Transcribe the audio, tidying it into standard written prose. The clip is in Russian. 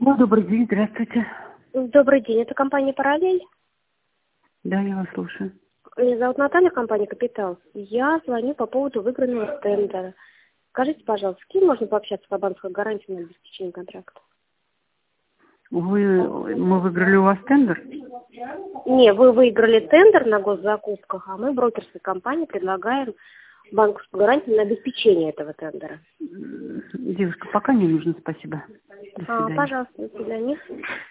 Добрый день, здравствуйте. Добрый день, это компания «Параллель». Да, я вас слушаю. Меня зовут Наталья, компания «Капитал». Я звоню по поводу выигранного тендера. Скажите, пожалуйста, с кем можно пообщаться по банковской гарантии на обеспечение контракта? Мы выиграли у вас тендер? Не, вы выиграли тендер на госзакупках, а мы, брокерская компания, предлагаем банковскую гарантию на обеспечение этого тендера. Девушка, пока не нужно, спасибо. До свидания. Пожалуйста, до свидания.